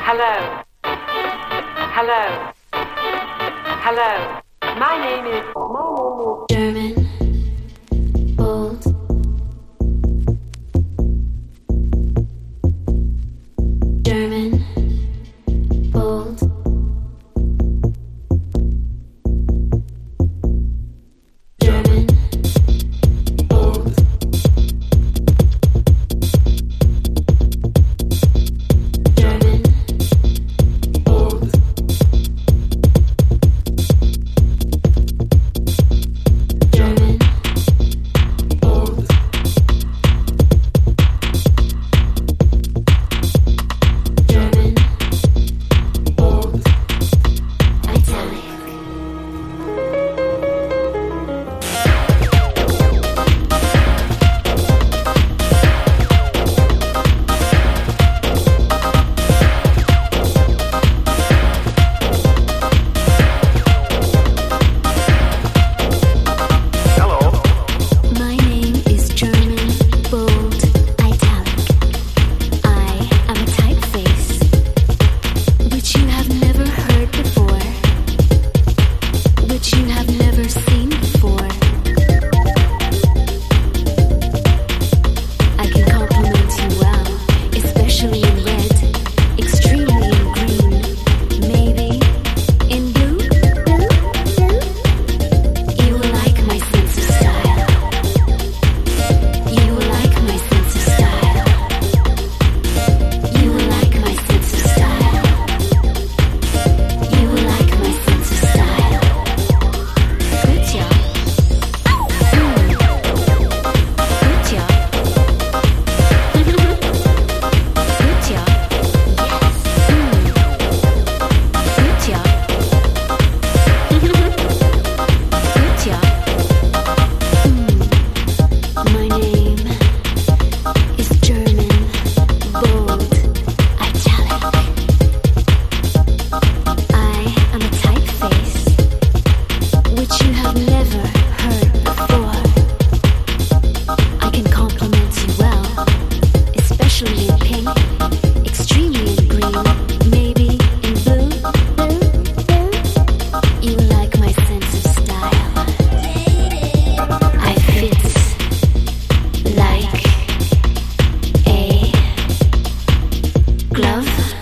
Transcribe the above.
Hello. Hello. Hello. My name is German. Bold. German. Bold. German. Bold. German. Bold. German. Bold. German. Bold. Italic. My name is German, bold, italic. I am a typeface, which you have never heard before, which you have never seen before. I can compliment you well, especially in red, extremely in green, maybe in blue. You will like my sense of style. You will like my sense of style. You will like my sense of style. You will like my sense of style. Good job. Good job. Good job. Yes. Good job. Good job. My name is German, bold, italic. I am a typeface, which you have never heard before. I can compliment you well, especially in pink, extremely in green, maybe in blue. You will like my sense of style. I fit like a glove.